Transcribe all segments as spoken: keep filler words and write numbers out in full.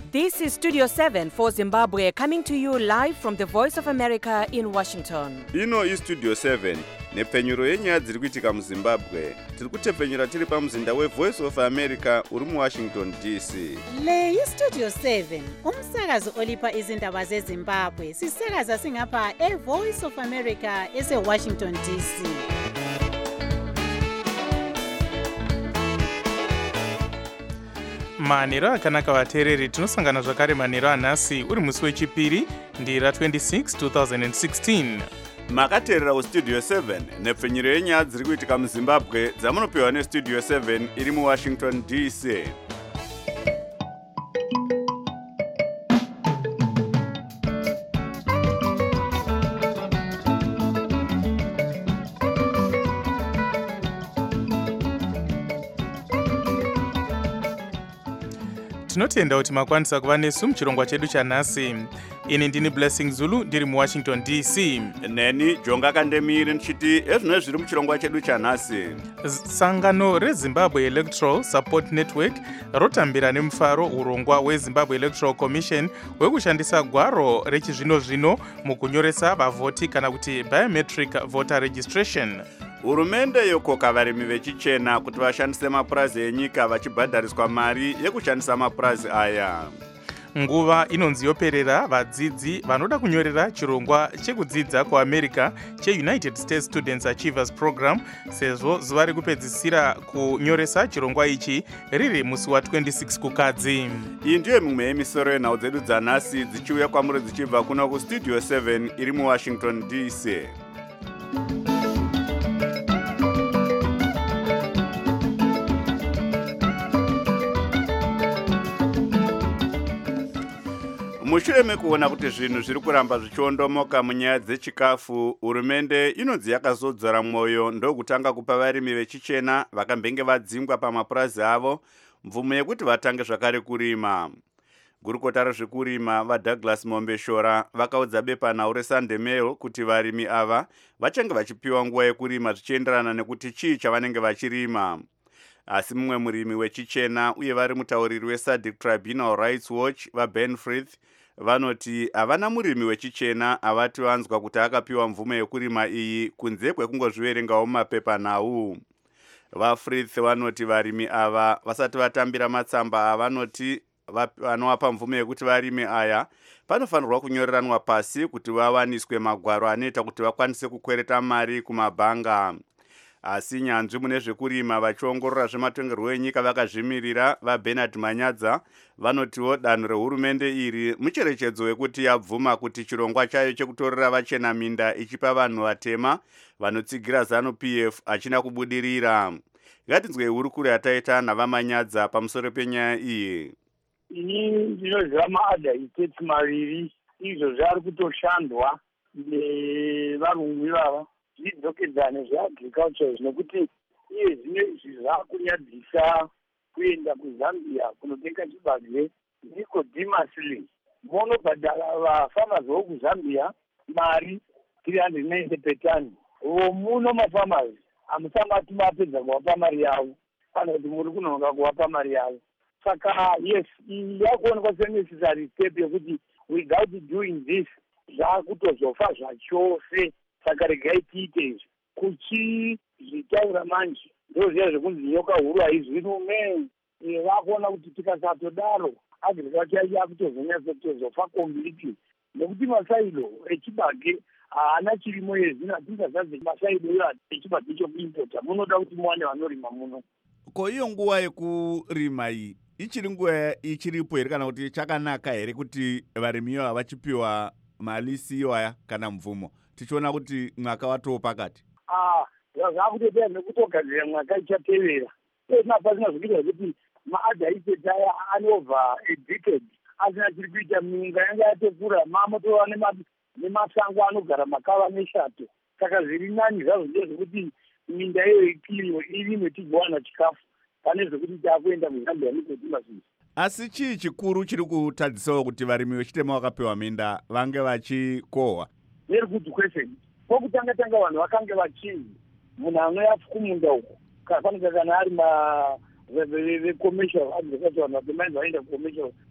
This is Studio seven for Zimbabwe, coming to you live from the Voice of America in Washington. Ino is Studio seven, nepfenyuro yenyaya dziri kuitika muZimbabwe. Tiri kutepfenyura tiri pamuzinda weVoice of America uri muWashington D C. Le iStudio seven, umsakazo olipa izindaba zeZimbabwe. Sisakaza singapha eVoice of America eseWashington D C. manhero akanaka vateereri, tinosangana zvakare manhero anhasi uri musi wechipiri ndira twenty-six two thousand sixteen. Makateerera kuStudio seven, nepfenyuro yenyaya dziri kuitika muZimbabwe dzamunopiwa neStudio seven iri muWashington D C. tinotenda kuti makwanisa kuva nesu muchirongwa chedu chanhasi. Ini ndini Blessing Zulu ndiri muWashington D C. Neni Jonga Kandemiri ndichiti ezvino zviri muchirongwa chedu chanhasi. Sangano reZimbabwe Electoral Support Network rotambira nemufaro urongwa weZimbabwe Electoral Commission hwekushandisa gwaro rechizvino zvino mukunyoresa vavhoti kana kuti biometric voter registration. Hurumende yokoka varimi vechichena kuti vashandise mapurazi enyika vachibhadhariswa mari yekushandisa mapurazi aya. Nguva inonzi yoperera vadzidzi vanoda kunyorera chirongwa chekudzidza kuAmerica cheUnited States Students Achievers Program, sezvo zuva rekupedzisira kunyoresa chirongwa ichi riri musi wa twenty-six kukadzi. Iyi ndiyo mimwe yemisoro yenhau dzedu dzanhasi dzichiuya kwamuri dzichibva kuno kuStudio seven iri muWashington D C. Mushure mekuona kuti zvinhu zviri kuramba zvichiondomoka munyaya dzechikafu, hurumende inonzi yakazodzora mwoyo ndokutanga kupa varimi vechichena vakambenge vadzingwa pamapurazi avo mvumo yekuti vatange zvakare kurima. Gurukota rezvekurima vaDouglas Mombeshora vakaudza bepanhau reSunday Mail kuti varimi ava vachange vachipiwa nguva yekurima zvichienderana nekuti chii chavanenge vachirima. Asi mumwe murimi wechichena uye vari mutauriri weSadic Tribunal Rights Watch vaBen Frith vanoti havana murimi wechichena avati vanzwa kuti akapiwa mvumo yekurima iyi kunze kwekungozviverengawo mumapepanhau. VaFrith vanoti varimi ava vasati vatambira matsamba avanoti vanovapa mvumo yekuti varime aya panofanirwa kunyoreranwa pasi kuti vawaniswe magwaro anoita kuti vakwanise kukwereta mari kumabhanga. Asi nyanzvi mune zvekurima vachiongorora zvematongerwo enyika vakazvimirira vaBernard Manyadza vanotiwo danho rehurumende iri mucherechedzo wekuti yabvuma kuti chirongwa chayo chekutorera vachena minda ichipa vanhu vatema vanotsigira ZANU P F achina kubudirira. Ngatinzwei hurukuro yataita navaManyadza pamusoro penyaya iyi. Ini ndinoziva maadha isiteti maviri izvo zvari kutoshandwa nevarungu ivava zvidzokedzane zveagriculture nekuti iye zvine izvi zvaakunyadzisa kuenda kuZambia kunotenga chibage Nicodemus vonobhadhara vafarmers vokuZambia mari three hundred ninety per ton. Muno mafarmers hamusangati mapedza kuvapa mari yavo kana kuti muri kunonoka kuvapa mari yavo. Saka yes, yakuonekwa senecessary step yekuti without doing this zvaakutozofa zvachose. Saka regai tiite izvi kuchizvitaura manje ndozviya zvekunzi nyoka huru haizwi rume. Vakuona kuti tikasatodaro agriculture yakutozonyatsa kutozofa completely nekuti masaido echibage haana chirimo yezvino tingasadze masaido iwo echibage chokuimpota munoda kuti muwane vanorima muno. Ko iyo nguva yekurima iyi ichiri nguva ichiripo here kana kuti chakanaka here kuti varimi ivo vachipiwa mali siyoya kana mvumo? Tichiona kuti mwaka watoo pakati. Ah, zvakutoita nekutogadzira mwaka ichatevera. Pasina pasina zvikuita kuti maadha iseti aya anova a decade asina chiri kuita. Minga yanga yatokura mamotova nemasango anogara makava neshato. Saka zviri nani zvazvo ndezvekuti minda iyoyo ikiriwe irimwe tigowana chikafu pane zvekuti taakuenda kuZambia Nicodemus. Asi chii chikuru chiri kutadzisawo kuti varimi vechitema vakapiwa minda vange vachikohwa? Very good question. Kwokutanga tanga vanhu vakange vachinzi munhu anoyapo kumunda uko kafanika kana ari ma the commercial agriculture vanhu vaenda commercial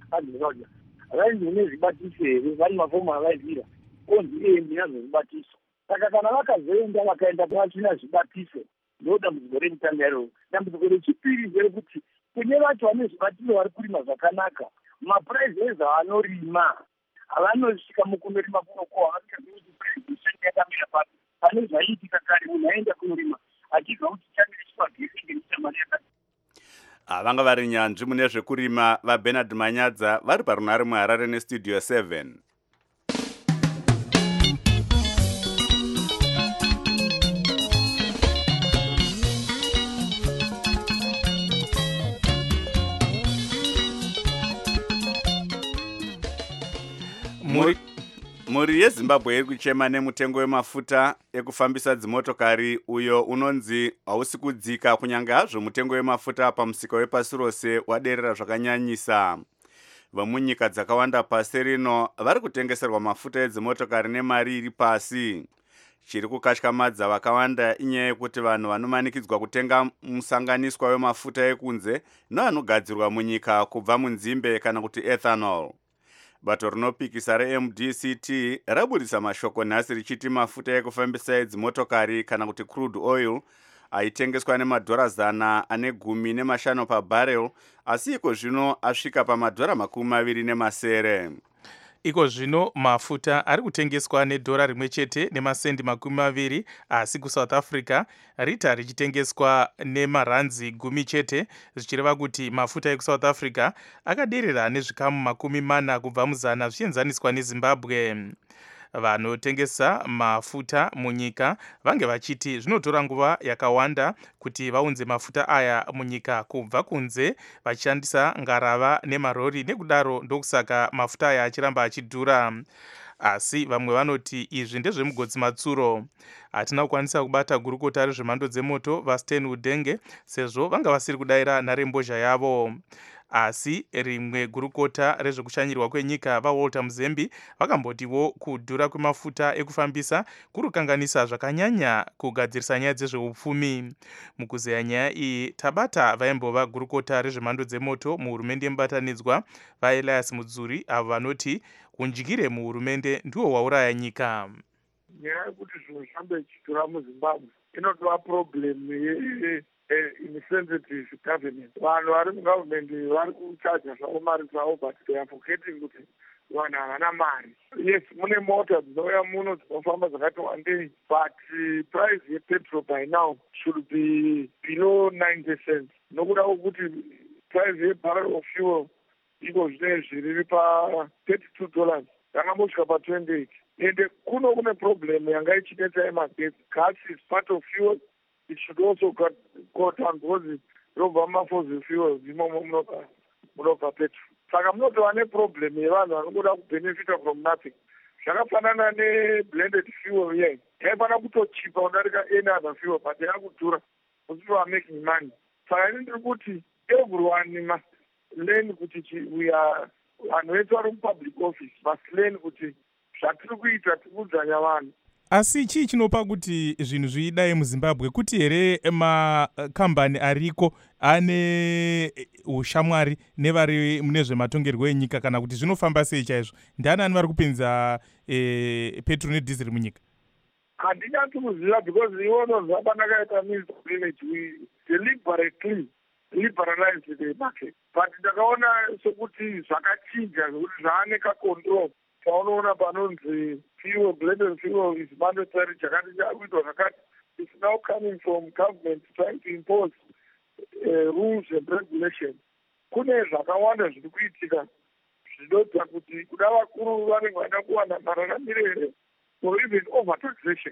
agriculture vainzi une zvibatiso here vane mafomu avaivira konzi endi nazozvibatiso saka kana vakazoenda vakaenda pavasina zvibatiso ndo dambudziko remutandariro. Dambudziko rechipiri nderekuti kune vacho vane zvibatiso vari kurima zvakanaka mapuraizi avanorima avanosvika mukunorima kunoko havasikazivi kuti puraizi yakamira papi pane zvaiitika kare munhu aenda kunorima achibva kuti chamire chipagesi ngenyika mari yakati. Vanga vari nyanzvi mune zvekurima vaBernard Manyadza vari parunhare muHarare nestudio seven. Muri Mhuri yeZimbabwe iri kuchema nemutengo wemafuta ekufambisa dzimotokari uyo unonzi hausi kudzika kunyange hazvo mutengo wemafuta pamusika wepasi rose waderera zvakanyanyisa. Vamunyika dzakawanda pasi rino vari kutengeserwa mafuta edzimotokari nemari iri pasi. Chiri kukatyamadza vakawanda inyaya yekuti vanhu vanomanikidzwa kutenga musanganiswa wemafuta ekunze neanogadzirwa munyika kubva munzimbe kana kuti ethanol. Bato rinopikisa re-M D C T rabudisa mashoko nhasi richiti mafuta ekufambisa edzimotokari kana kuti crude oil aitengeswa nemadhora zana ane gumi nemashanu pabharel, asi iko zvino asvika pamadhora makumi maviri nemasere. Iko zvino mafuta ari kutengeswa nedhora rimwe chete nemasendi makumi maviri, asi kuSouth Africa rita richitengeswa nemaranzi gumi chete, zvichireva kuti mafuta ekuSouth Africa akaderera nezvikamu makumi mana kubva muzana zvichienzaniswa neZimbabwe. Vanotengesa mafuta munyika vange vachiti zvinotora nguva yakawanda kuti vaunze mafuta aya munyika kubva kunze vachishandisa ngarava nemarori, nekudaro ndokusaka mafuta aya achiramba achidhura. Asi vamwe vanoti izvi ndezvemugodzi matsuro. Hatina kukwanisa kubata gurukota rezvemhando dzemoto vaSten Udenge sezvo vanga vasiri kudayira nharembozha yavo. Asi rimwe gurukota rezvekushanyirwa kwenyika vaWalter Muzembi vakambotiwo kudhura kwemafuta ekufambisa kurukanganisa zvakanyanya kugadzirisa nyaya dzezveupfumi. Mukuzeya nyaya iyi tabata vaimbova gurukota rezvemhando dzemoto muhurumende yemubatanidzwa vaElias Mudzuri, avo vanoti unjikire muhurumende ndiwo wauraya nyika. Nyaya yekuti zvinhu zvihambe zvichidhura muZimbabwe inotova problem ye insensitive government. Vanhu vari mugovernment vari kuchaja zvavo mari dzavo, but they are forgetting kuti vanhu havana mari. Yes, mune mota dzinouya muno dzinofamba dzakati wandei, but uh, price yepetrol by now should be below ninety cents. Nokuda kwokuti price yebarrel of fuel iko zvinezvi riri pa thirty-two dollars, rakambosvika pa twenty-eight. Ende kuno kune problem yanga ichinetsa yemagetsi. Gas is part of fuel. It should also got, go down because robva mafossil fuels imomo munobva petrol. Saka munotova neproblem yevanhu vanoda kubenefita from nothing. Zvakafanana neblended fuel here. Yaifana kutochipa kudarika any other fuel, but yakudhura. People are making money. Saka ini ndiri kuti everyone must learn kuti we are vanhu vedu vari mupublic office must learn kuti zvatiri kuita tiri kudzanya vanhu. Asi chii chinopa kuti zvinhu zvidai muZimbabwe, kuti here makambani ariko ane ushamwari nevari mune zvematongerwo enyika, kana kuti zvinofamba sei chaizvo? Ndani ani vari kupinza e, petrol nedhizeri munyika? Handinyansi kuziva because iwono zvapanakaita minister of energy we deliberately liberalize the market, but ndakaona sekuti zvakachinja zvokuti zvaane kacontrol. Paunoona panonzi fuel, blended fuel is mandatory, chakati chakuitwa zvakati. It's now coming from government trying to impose uh, rules and regulations. Kune zvakawanda zviri kuitika zvinodza kuti kuda vakuru vanenge vaida kuwana mararamiro here or even overtaxation.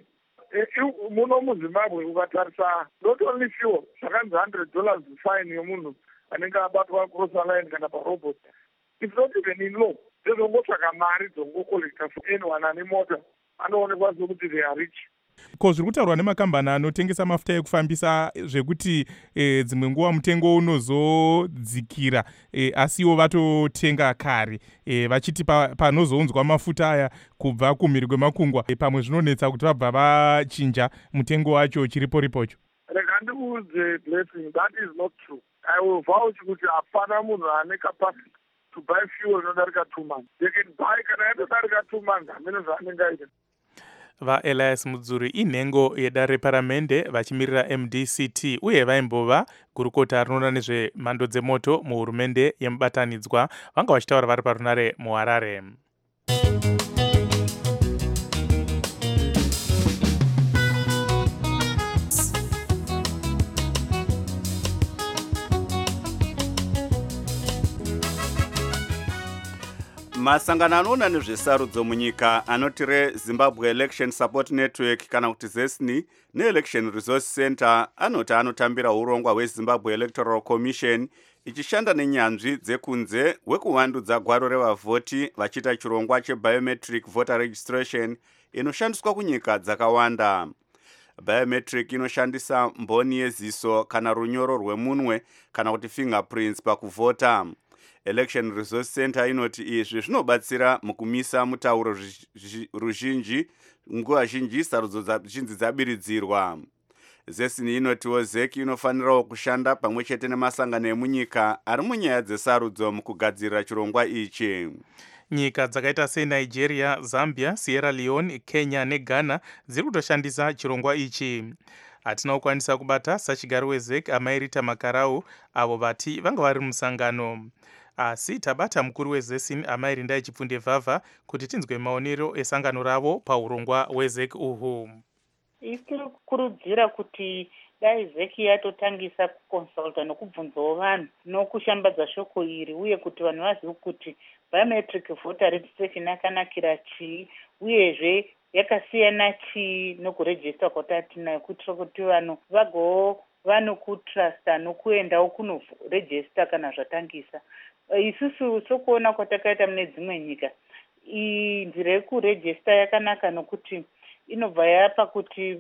Muno muZimbabwe ukatarisa not only fuel, zvakanzi one hundred dollars fine yomunhu anenge abatwa cross line kana parobot. It's not even in law. Dzongotsvaka mari dzongokolekta anyone ane mota anoonekwa sekuti they are rich. Ko zviri kutaurwa nemakambani anotengesa mafuta ekufambisa zvekuti e, dzimwe nguva mutengo unozodzikira e, asiwo vatotenga kare e, vachiti pa, panozounzwa mafuta aya kubva kumhiri kwemakungwa e, pamwe zvinonetsa kuti vabva vachinja mutengo wacho chiripo ripocho. Rega ndikuudze Blessing, that is not true. I will vouch kuti hapana munhu ane capacity to buy fuel inodarika two months. They can buy kana yatodarika two months hamene zvaanenge aita. vaelias mudzuri inhengo yedare reparamende vachimirira M D C T uye vaimbova gurukota rinoona nezvemhando dzemoto muhurumende yemubatanidzwa vanga vachitaura vari parunare muharare. masangano anoona nezvesarudzo munyika anoti reZimbabwe Election Support Network kana kuti ZESNI neElection Resource Center anoti anotambira urongwa hweZimbabwe Electoral Commission ichishanda nenyanzvi dzekunze hwekuvandudza gwaro revavhoti vachiita chirongwa chebiometric voter registration inoshandiswa kunyika dzakawanda. Biometric inoshandisa mboni yeziso kana runyoro rwemunwe kana kuti fingerprints pakuvhota. Election Resource Center inoti izvi zvinobatsira mukumisa mutauro ruzhinji nguva zhinji sarudzo zhinji dzabiridzirwa. ZESNI inotiwo zeki inofanirawo kushanda pamwe chete nemasangano emunyika ari munyaya dzesarudzo mukugadzirira chirongwa ichi. Nyika dzakaita seNigeria, Zambia, Sierra Leone, Kenya neGhana dziri kutoshandisa chirongwa ichi. Hatina kukwanisa kubata sachigari wezeki Amairita Makarau avo vati vanga vari musangano. Asi tabata mukuru weZESNI Amairi Ndai Chipfunde Vhavha kuti tinzwe maonero esangano ravo paurongwa hwezeki uhu. Isiri kukurudzira kuti dai zeki yatotangisa kukonsulta nokubvunzawo vanhu nokushambadza shoko iri uye kuti vanhu vazive kuti biometric voter registration yakanakira chii uyezve yakasiyana chii nokurejista kwatatinayo kuitira kuti vanhu vagowo vanokutrusta nokuendawo kunorejista kana zvatangisa. Isusu sokuona kwatakaita mune dzimwe nyika iyi nzira yekurejista yakanaka nokuti inobva yapa kuti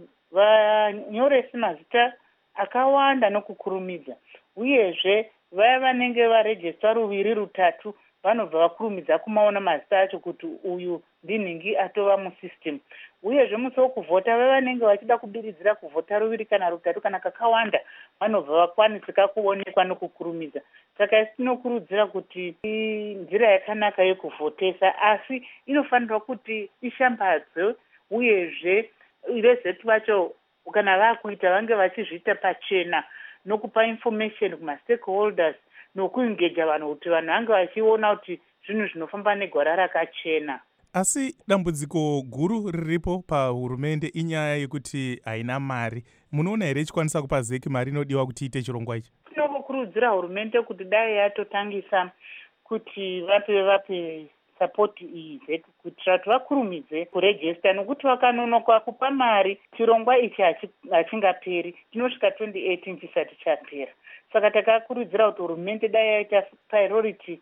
vanyoresi mazita akawanda nokukurumidza uyezve vaya vanenge varejista ruviri rutatu vanobva vakurumidza kumaona mazita acho kuti uyu ndinhingi atova musystem uyezve musi wokuvhota vaya vanenge vachida kubiridzira kuvhota ruviri kana rutatu kana kakawanda vanobva vakwanisika kuonekwa nokukurumidza. Saka isi tinokurudzira kuti nzira yakanaka yekuvhotesa asi inofanirwa kuti ishambadzwe uyezve vezeti vacho kana vakuita vange vachizviita pachena nokupa information kumastakeholders nokuengeja vanhu kuti vanhu vange vachiona kuti zvinhu zvinofamba negwara rakachena. Asi dambudziko guru riripo pahurumende inyaya yekuti haina mari. Munoona here ichikwanisa kupa zeki mari inodiwa kuti iite chirongwa ichi? Tinokurudzira hurumende kuti dai yatotangisa kuti vape vape support iyi zeki kuitira kuti vakurumidze kurejista nokuti vakanonoka kupa mari chirongwa ichi hachingaperi chinosvika twenty eighteen chisati chapera. Saka takakurudzira kuti hurumende dai yaita priority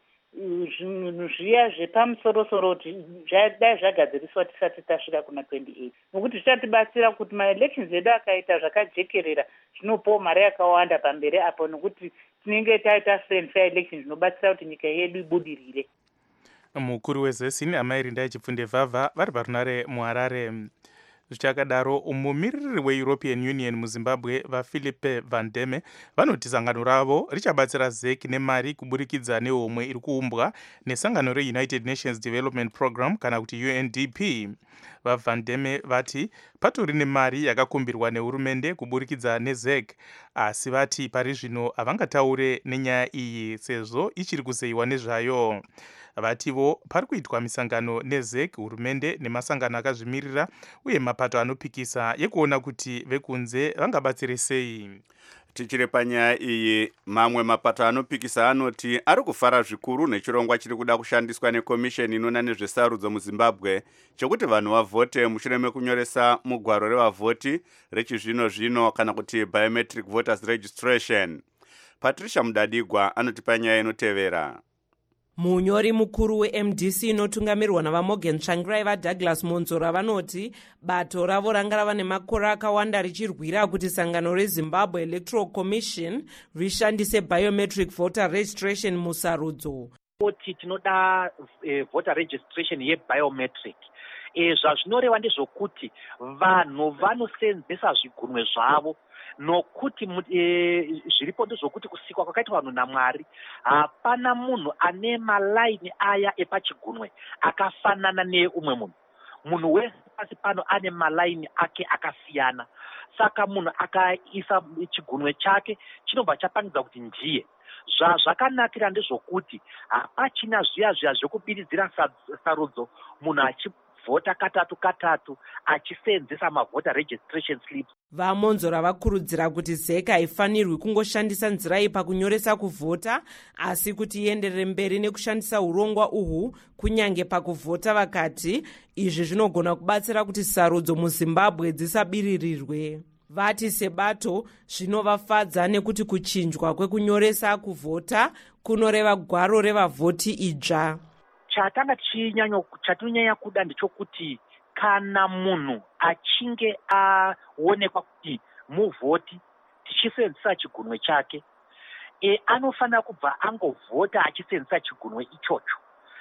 zvinhu zviya zvepamusorosoro kuti dai zvagadziriswa tisati tasvika kuna twenty eight nokuti zvichatibatsira kuti maelections edu akaita zvakajekerera zvinopawo mari yakawanda pamberi apo nokuti tinenge taita friend fair election zvinobatsira kuti nyika yedu ibudirire. Mukuru weZESNI Amairi Ndai Chipfunde Vhavha vari parunare muHarare. Zvichakadaro mumiriri weEuropean Union muZimbabwe vaPhilippe Van Deme vanoti sangano ravo richabatsira zeki nemari kuburikidza nehomwe iri kuumbwa nesangano reUnited Nations Development Program kana kuti U N D P. VaVan Deme vati patori nemari yakakumbirwa nehurumende kuburikidza nezeki asi vati pari zvino havangataure nenyaya iyi sezvo ichiri kuzeyiwa nezvayo. Vativo pari kuitwa misangano nezeki, hurumende nemasangano akazvimirira uye mapato anopikisa yekuona kuti vekunze vangabatsire sei. Tichiri panyaya iyi, mamwe mapato anopikisa anoti ari kufara zvikuru nechirongwa chiri kuda kushandiswa nekomisheni inoona nezvesarudzo muZimbabwe chekuti vanhu vavhote mushure mekunyoresa mugwaro revavhoti rechizvino zvino kana kuti biometric voters registration. Patricia Mudadigwa anoti panyaya inotevera. Munyori mukuru weM D C inotungamirwa navaMorgan Tsvangirai vaDouglas Monzora vanoti bato ravo ranga rava nemakore akawanda richirwira kuti sangano reZimbabwe Electoral Commission rishandise biometric voter registration musarudzo. Kuti tinoda eh, voter registration yebiometric e, zvazvinoreva ndezvokuti vanhu vanosenzesa zvigunwe zvavo nokuti e, zviripo ndezvokuti kusikwa kwakaitwa vanhu naMwari hapana munhu ane malaini aya epachigunwe akafanana neumwe munhu. Munhu wese pasi pano ane malaini ake akasiyana, saka munhu akaisa chigunwe chake chinobva chapangidza kuti ndiye. Zvazvakanakira ndezvokuti hapachina zviya zviya zvekubiridzira sarudzo munhu achivhota katatu katatu achisenzesa mavhota registration slips. Vamonzora vakurudzira kuti zek haifanirwi kungoshandisa nzira iyi pakunyoresa kuvhota, asi kuti ienderere mberi nekushandisa urongwa uhu kunyange pakuvhota. Vakati izvi zvinogona kubatsira kuti sarudzo muZimbabwe dzisabiririrwe. Vati sebato zvinovafadza nekuti kuchinjwa kwekunyoresa kuvhota kunoreva gwaro revavhoti idzva. Chatanga chatinonyanya kuda ndechokuti kana munhu achinge aonekwa kuti muvhoti tichisenzesa chigunwe chake, e, anofanira kubva angovhota achisenzesa chigunwe ichocho.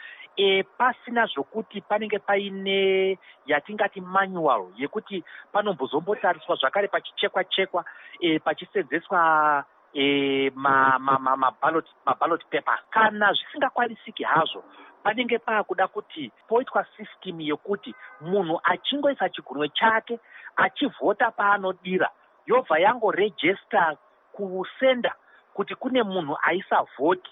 E, pasina zvokuti panenge paine yatingati manual yekuti panombozombotariswa zvakare pachichekwa chekwa e, pachisenzeswa e, ma, ma, ma, ma ballot, ma ballot paper. Kana zvisingakwanisiki hazvo, panenge paakuda kuti poitwa system yekuti munhu achingoisa chigunwe chake achivhota paanodira yobva yangoregister kusenda kuti kune munhu aisa vhoti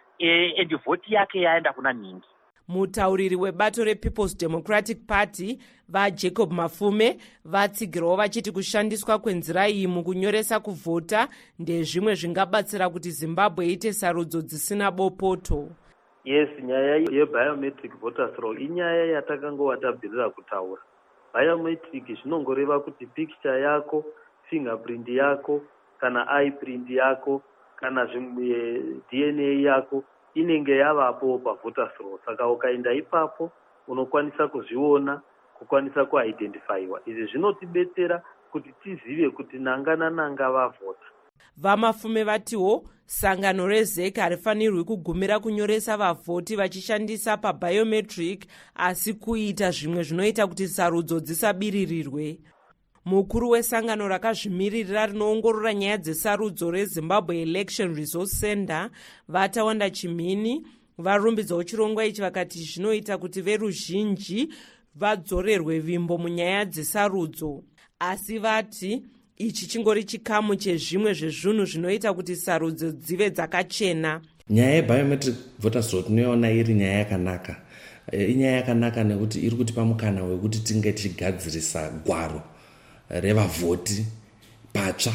e, endi vhoti yake yaenda kuna nhingi. Mutauriri webato rePeople's Democratic Party vaJacob Mafume vatsigirawo vachiti kushandiswa kwenzira iyi mukunyoresa kuvhota ndezvimwe zvingabatsira kuti Zimbabwe iite sarudzo dzisina bopoto. Yes, nyaya yebiometric voters roll inyaya yatakangova tabvirira kutaura. Biometric zvinongoreva kuti picture yako, fingerprint yako, kana eyeprint yako, kana zvimwe D N A yako inenge yavapo pavoters roll. Saka ukaenda ipapo unokwanisa kuzviona, kukwanisa kuidentifyiwa. Izvi zvinotibetsera kuti tizive kuti nanga nananga vavhota. Vamafume vatiwo sangano rezek harifanirwi kugumira kunyoresa vavhoti vachishandisa pabiometric, asi kuita zvimwe zvinoita kuti sarudzo dzisabiririrwe. Mukuru wesangano rakazvimiririra rinoongorora nyaya dzesarudzo reZimbabwe Election Resource Center Vatawanda Chimini varumbidzawo chirongwa ichi vakati zvinoita kuti veruzhinji vadzorerwe vimbo munyaya dzesarudzo, asi vati ichi chingori chikamu chezvimwe zvezvinhu zvinoita kuti sarudzo dzive dzakachena. Nyaya yebiometric voters roll tinoona iri nyaya yakanaka. Inyaya yakanaka nekuti iri kutipa mukana wekuti tinge tichigadzirisa gwaro revavhoti patsva.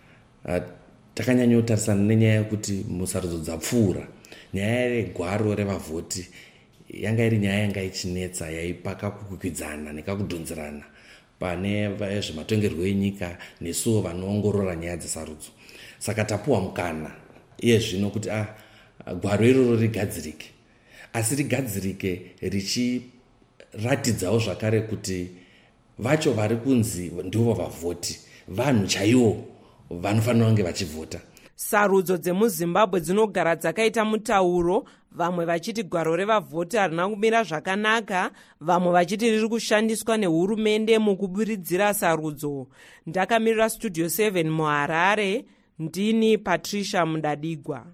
Takanyanyotarisana nenyaya yekuti musarudzo dzapfuura, nyaya regwaro revavhoti yanga iri nyaya yanga ichinetsa, yaipaka kukwikwidzaana nekakudhonzerana pane zvematongerwo enyika nesuwo vanoongorora nyaya dzesarudzo. Saka tapuwa mukana iye zvino kuti ah, gwaro iroro rigadzirike, asi rigadzirike richiratidzawo zvakare kuti vacho vari kunzi ndivo vavhoti vanhu chaivo vanofanira kunge vachivhota. Sarudzo dzemuZimbabwe dzinogara dzakaita mutauro, vamwe vachiti gwaro revavhoti harina kumira zvakanaka, vamwe vachiti riri kushandiswa nehurumende mukubiridzira sarudzo. Ndakamirira Studio seven muHarare, ndini Patricia Mudadigwa.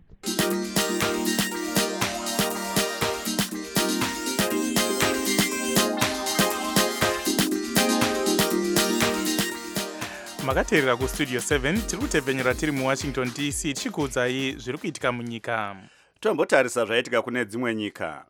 Makateerera kustudio seven tiri kutebvenyera tiri muWashington D C tichikuudzai zviri kuitika munyika. Tombotarisa zvaitika kune dzimwe nyika.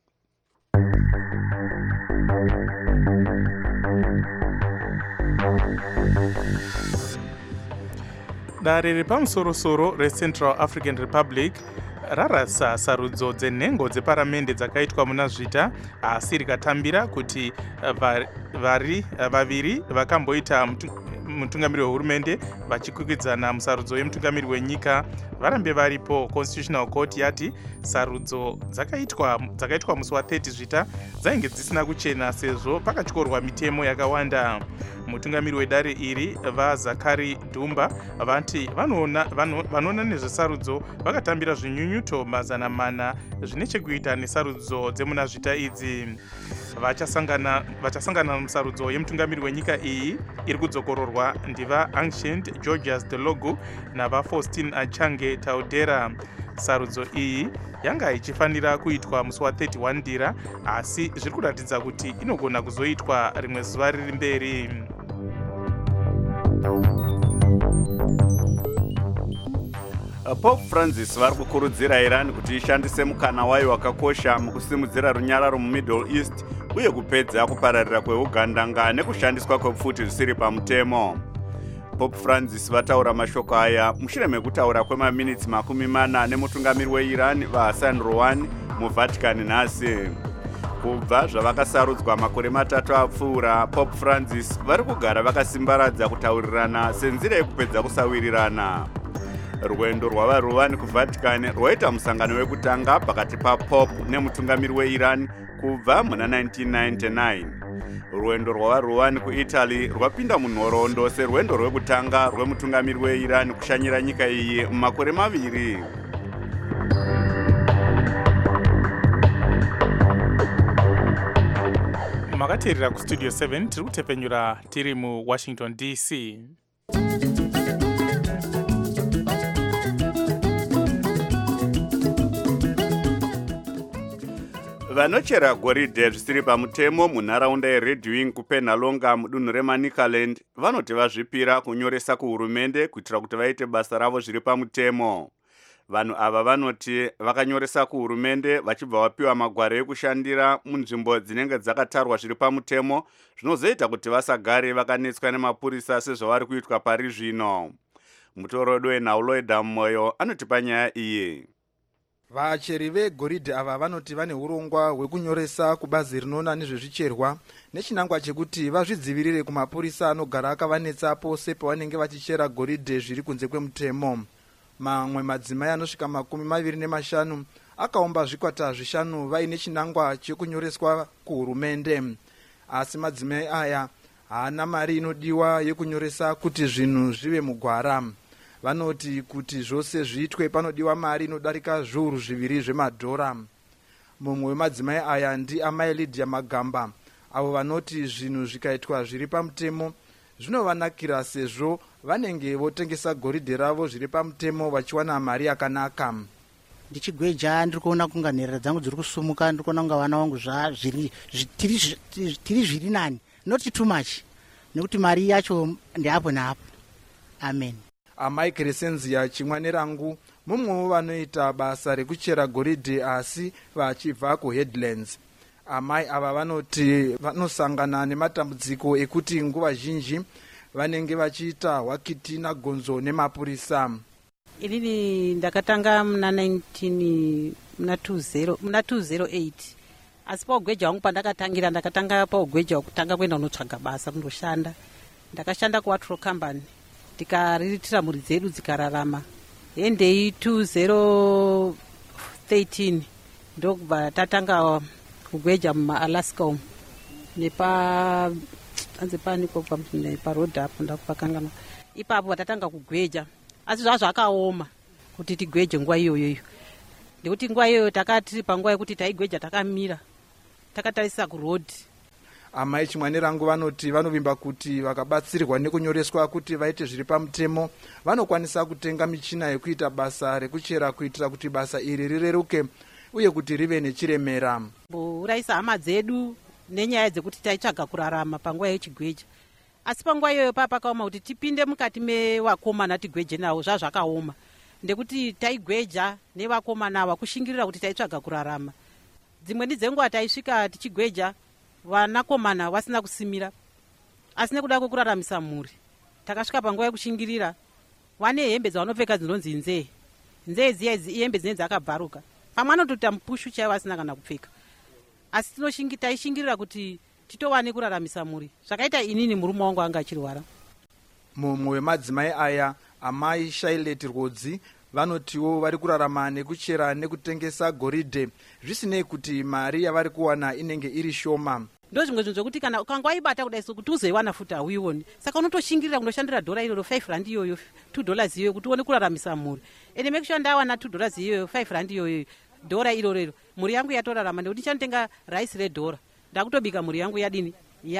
Dare repamusorosoro reCentral African Republic rarasa sarudzo dzenhengo dzeparamende dzakaitwa muna zvita, asi rikatambira kuti vari vaviri vakamboita mutungamiri wehurumende vachikwikwidzana musarudzo yemutungamiri wenyika varambe varipo. Constitutional Court yati sarudzo dzakaitwa dzakaitwa musi wa30 zvita dzainge dzisina kuchena sezvo pakatyorwa mitemo yakawanda. Mutungamiri wedare iri vaZakari Dumba vanti vanoona vanoona nezvesarudzo vakatambira zvinyunyuto mazana mana zvine chekuita nesarudzo dzemuna zvita idzi. vachasangana vachasangana musarudzo yemutungamiri wenyika iyi iri kudzokororwa ndiva Ancient Georgius Delogu nava Faustin Achange Taudera. Sarudzo iyi yanga ichifanira kuitwa musi wa thirty-one ndira, asi zviri kuratidza kuti inogona kuzoitwa rimwe zuva riri mberi. Pope Francis vari kukurudzira Iran kuti ishandise mukana wayo wakakosha mukusimudzira runyararo muMiddle East uye kupedza kupararira kweugandanga nekushandiswa kwepfuti zvisiri pamutemo. Pope Francis vataura mashoko aya mushure mekutaura kwemaminitsi makumi mana nemutungamiri weIran vaHassan Rouhani muVatican nhasi. Kubva zvavakasarudzwa makore matatu apfuura, Pope Francis vari kugara vakasimbaradza kutaurirana senzira yekupedza kusawirirana. Rwendo rwava Rouhani kuVatican rwaita musangano wekutanga pakati paPope nemutungamiri weIran kubva muna nineteen ninety-nine. Rwendo rwava Rouhani kuItaly rwapinda munhoroondo serwendo rwekutanga rwemutungamiri weIran kushanyira nyika iyi mumakore maviri. Makateerera kustudio seven tiri kutepenyura tiri muWashington D C. Vanochera goridhe zvisiri pamutemo munharaunda yeRedwing kuPenhalonga mudunhu reManicaland vanoti vazvipira kunyoresa kuhurumende kuitira kuti vaite basa ravo zviri pamutemo. Vanhu ava vanoti vakanyoresa kuhurumende vachibva vapiwa magwaro ekushandira munzvimbo dzinenge dzakatarwa zviri pamutemo, zvinozoita kuti vasagare vakanetswa nemapurisa sezvavari kuitwa pari zvino. Mutorodo weNauloida Moyo anotipa nyaya iyi. Vacheri vegoridhe ava vanoti vane urongwa hwekunyoresa kubazi rinoona nezvezvicherwa nechinangwa chekuti vazvidzivirire kumapurisa anogara akavanetsa pose pavanenge vachichera goridhe zviri kunze kwemutemo. Mamwe madzimai anosvika makumi maviri nemashanu akaomba zvikwata zvishanu vaine chinangwa chekunyoreswa kuhurumende, asi madzimai aya haana mari inodiwa yekunyoresa kuti zvinhu zvive mugwara. Vanoti kuti zvose zviitwe panodiwa mari inodarika zviuru zviviri zvemadhora. Mumwe wemadzimai aya ndiamai Lydia Magamba, avo vanoti zvinhu zvikaitwa zviri pamutemo zvinovanakira sezvo vanenge votengesa goridhe ravo zviri pamutemo vachiwana mari yakanaka. Ndichigweja ndiri kuona kunga nherera dzangu dziri kusumuka, ndiri kuona kunga vana vangu zviri tiri zviri nani, not too much, nekuti mari yacho ndeapo naapo. Amen. Amai Crescenzia Chimwanerangu mumwewo vanoita basa rekuchera goridhe asi vachibva kuHeadlands. Amai ava vanoti vanosangana nematambudziko ekuti nguva zhinji vanenge vachiita hwakiti nagonzo nemapurisa. Inini ndakatanga muna nineteen muna two thousand eight, asi paugweja wangu pandakatangira ndakatanga paugweja wekutanga kwenda kunotsvaga basa kundoshanda. Ndakashanda kuWatro Company tikariritira mhuri dzedu dzikararama. Endei two thousand thirteen ndokubva tatanga kugweja mumaAlaska umu nepa anze paniko paroad apo ndakupakangana. Ipapo vatatanga kugweja, asi zvazvo akaoma kuti tigweje nguva iyoyo, ndekuti nguva iyoyo takati panguva yekuti taigweja takamira takatarisa kurodhi. Amai Chimwanerangu vanoti vanovimba kuti vakabatsirwa nekunyoreswa kuti vaite zviri pamutemo vanokwanisa kutenga michina yekuita basa rekuchera kuitira kuti basa iri rireruke uye kuti rive nechiremera. Uraisa hama dzedu nenyaya dzekuti taitsvaga kurarama panguva yechigweja, asi panguva iyoyo papa pakaoma kuti tipinde mukati mevakomana tigweje navo. Zvazvakaoma ndekuti taigweja nevakomana ava kushingirira kuti taitsvaga kurarama. Dzimweni dzenguva taisvika tichigweja vanakomana vasina kusimira, asi nekuda kwekuraramisa mhuri takasvika panguva yekushingirira vane hembe dzavanopfeka dzinonzi nzee. Nzee dziya hembe dzinenge dzakabvaruka, pamwe anotota mupushu chaivo vasina kana kupfeka, asi taishingirira kuti titowane kuraramisa mhuri. Zvakaita inini murume wangu anga achirwara. Mumwe wemadzimai aya amai Shailet Rhodzi vanotiwo vari kurarama nekuchera nekutengesa goridhe zvisinei kuti mari yavari kuwana inenge iri shoma. Ndo zvimwe zvinhu zvokuti kana ukanga waibata kudai so kuti uzoiwana futi hauioni, saka unotoshingirira kundoshandira dhora iroro five rand iyoyo, two dollars iyoyo kuti uone kuraramisa mhuri. Ende make sure ndawana two dollars iyoyo, five rand iyoyo, dhora irorero, mhuri yangu yatorarama nekuti ndichanotenga raisi redhora. ndakutobika mhuri yangu yadini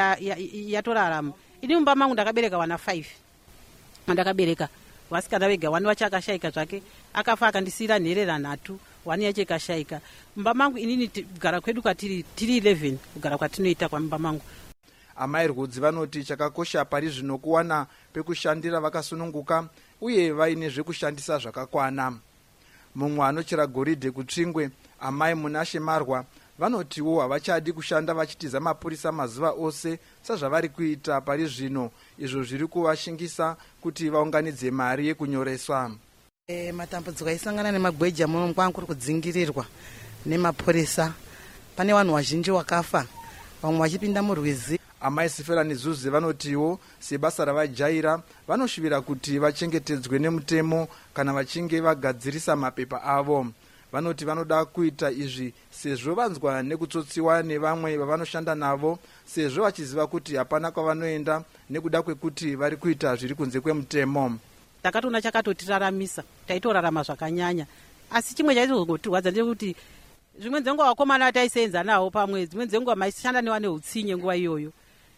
yatorarama ya, ya ini mumba mangu ndakabereka wana five ndakabereka vasikana vega wani wacho akashayika zvake akafa akandisiyira nherera nhatu wani yacho ikashayika. Mumba mangu inini kugara kwedu kwatiri tiri eleven kugara kwatinoita kwamumba mangu. Amai Rudzi vanoti chakakosha pari zvino kuwana pekushandira vakasununguka uye vaine zvekushandisa zvakakwana. Mumwe anochera goridhe kuTsvingwe, amai Munashe Marwa, vanotiwo havachadi kushanda vachitiza mapurisa mazuva ose sezvavari kuita pari zvino, izvo zviri kuvashingisa kuti vaunganidze mari yekunyoreswa. E, matambudziko aisangana nemagweja muno kwangu kuri kudzingirirwa nemapurisa. Pane vanhu vazhinji wakafa, vamwe vachipinda murwizi. Amai Siferani Zuze vanotiwo sebasa ravajaira vanoshivira kuti vachengetedzwe nemutemo kana vachinge vagadzirisa mapepa avo. Vanoti vanoda kuita izvi sezvo vanzwa nekutsotsiwa nevamwe vavanoshanda navo, sezvo vachiziva kuti hapana kwavanoenda nekuda kwekuti vari kuita zviri kunze kwemutemo. Takatona chakatotiraramisa, taitorarama zvakanyanya. Asi chimwe chaizogotirwadza ndechekuti zvimwe dzenguva vakomana taisenza nawo pamwe, dzimwe dzenguva maishanda newane utsinye nguva iyoyo.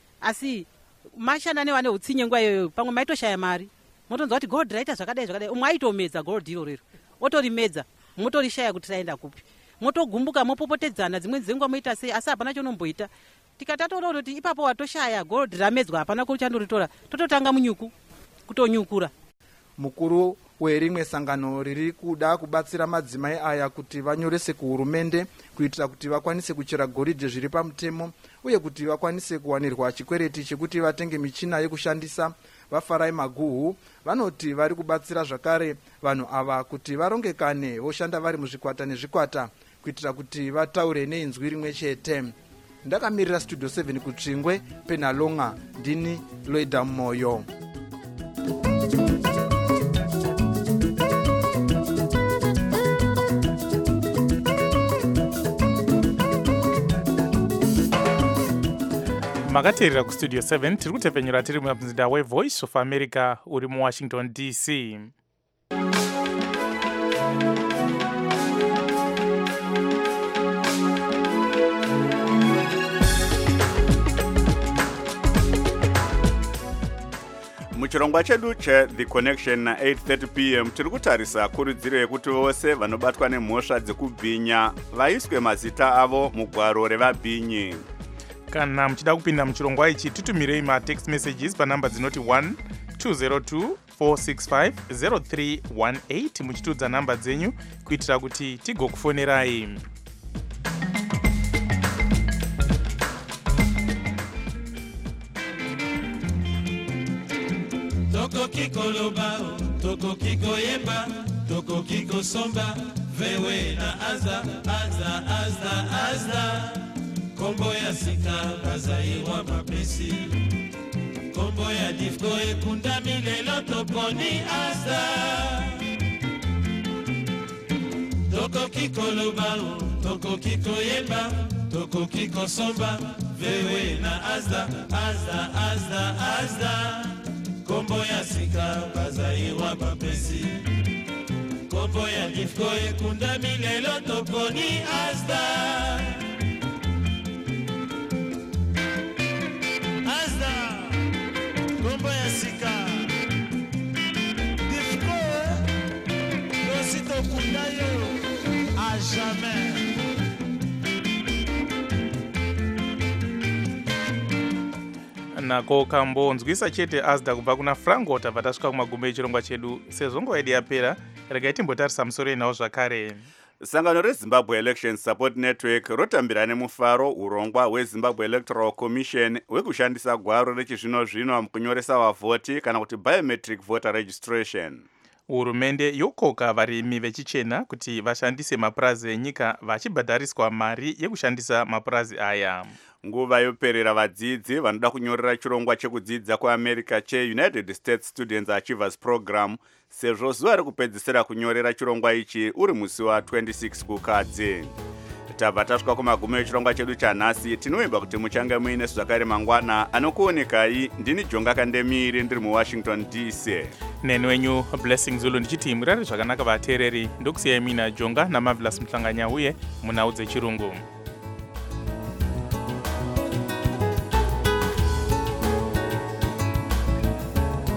Asi mashanda newane utsinye nguva iyoyo pamwe maitoshaya mari. Motonzwa kuti gold raita zvakadai zvakadai, umwe aitomedza gold iro rero. Otorimedza, motorishaya kuti raenda kupi. Motogumbuka mopopotedzana, dzimwe dzenguva moita sei, asi hapana chonomboita. Tikatatoona kuti ipapo watoshaya gold ramedzwa hapana kuchandoritora, tototanga munyuku kutonyukura. Mukuru werimwe sangano riri kuda kubatsira madzimai aya kuti vanyorese kuhurumende kuitira kuti vakwanise kuchera goridhe zviri pamutemo uye kuti vakwanise kuwanirwa chikwereti chekuti vatenge michina yekushandisa, vafarai Maguhu vanoti vari kubatsira zvakare vanhu ava kuti varongekane voshanda vari muzvikwata nezvikwata kuitira kuti vataure neinzwi rimwe chete. Ndakamirira Studio seven kuTsvingwe, Penalonga, ndini Loida Moyo. makateerera kustudio seven tiri kutepfenyura tiri mumzinda wevoice of America uri muwashington D C. muchirongwa chedu che-The Connection na eight thirty p m tiri kutarisa kurudziro yekuti vose vanobatwa nemhosva dzekubhinya vaiswe mazita avo mugwaro revabhinyi. Kana muchida kupinda muchirongwa ichi tutumirei matext messages panhamba dzinoti one two zero two four six five zero three one eight muchitudza nhamba dzenyu kuitira kuti tigokufonerai. Toko kiko loba, toko kiko yemba, toko kiko somba, vewe na azda, azda, azda, azda. Kombo ya sika, bazaiwa mapesi. Kombo ya difko ekunda milelo toponi azda. Toko kiko loba, toko kiko yemba, toko kiko somba, vewe na azda, azda, azda, azda. Kombo ya sika bazaiwa mapesi. Kombo ya difko ekunda milelo toponi azda. Azda, kombo ya sika difko dosito kunda yo a jamais. nako kambonzwisa chete azda kubva kuna Franco tabva tasvika kumagumo echirongwa chedu. sezvo nguva yedu yapera, regai timbotarisa musoro inawo zvakare. Sangano reZimbabwe Election Support Network rotambira nemufaro urongwa hweZimbabwe Electoral Commission hwekushandisa gwaro rechizvino zvino mukunyoresa vavhoti kana kuti biometric voter registration. Hurumende yokoka varimi vechichena kuti vashandise mapurazi enyika vachibhadhariswa mari yekushandisa mapurazi aya. Nguva yoperera vadzidzi vanoda kunyorera chirongwa chekudzidza kuAmerica che-United States Students Achievers Program sezvo zuva rekupedzisira kunyorera chirongwa ichi uri musi wa twenty-six kukadzi. Tabva tasvika kumagumo echirongwa chedu chanhasi. Tinoimba kuti muchange muine zvakare mangwana. Anokuonekai ndini Jonga Kandemiri ndiri muWashington D C. Neni wenyu Blessing Zulu ndichiti murare zvakanaka vateereri. Ndokusiyai mina Jonga naMarvelous Muhlanganya uye munhau dzechirungu.